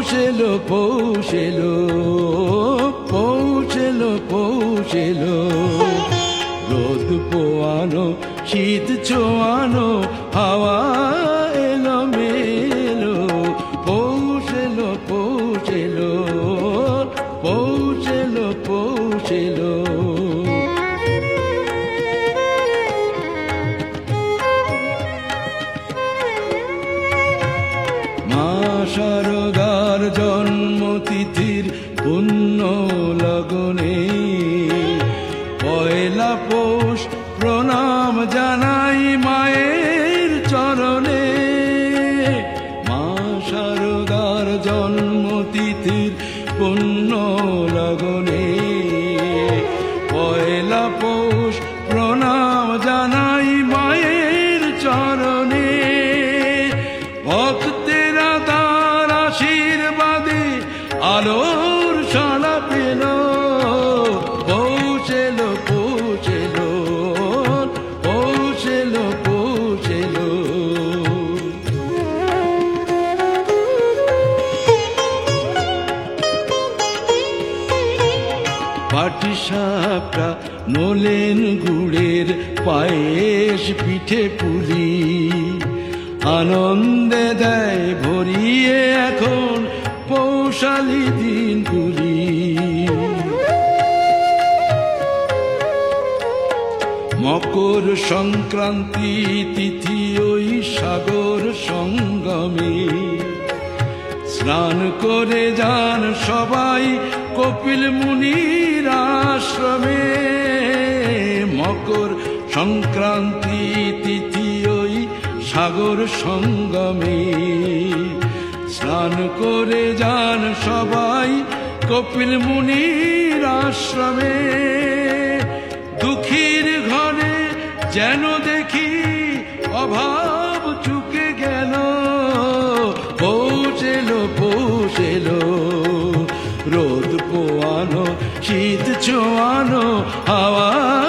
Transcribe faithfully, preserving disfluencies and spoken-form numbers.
পৌঁছেলো পৌঁছেলো পৌঁছেলো পৌঁছেলো রোদ পোয়ানো শীত ছোয়ানো হাওয়া এলো মেলো পৌঁছেলো পৌঁছেলো পৌঁছেলো পৌঁছেলো মা শারদার জন্মতিথির পুণ্য লগনে পয়লা পৌষ প্রণাম জানাই মায়ের চরণে মা শারদার জন্মতিথির পুণ্য লগনে পয়লা পৌষ প্রণাম জানাই মায়ের চরণে ভক্তেরা তার আশীর্বাদে আলোর সাড়া পেল পৌঁছেলো পৌঁছেলো পৌঁছেলো পৌঁছেলো পাটিসাপটা নলেন গুড়ের পায়েস পিঠে পুলি আনন্দে দেয় ভরিয়ে এখন পৌষালি দিনগুলি মকর সংক্রান্তি তিথি ওই সাগর সঙ্গমে স্নান করে যান সবাই কপিল মুনির আশ্রমে মকর সংক্রান্তি তিথি ওই সাগর সঙ্গমে স্নান করে যান সবাই কপিল মুনির আশ্রমে দুঃখীর ঘরে যেন দেখি অভাব চুকে গেল পৌঁছেলো পৌঁছেলো রোদ পোয়ানো শীত ছোয়ানো হাওয়া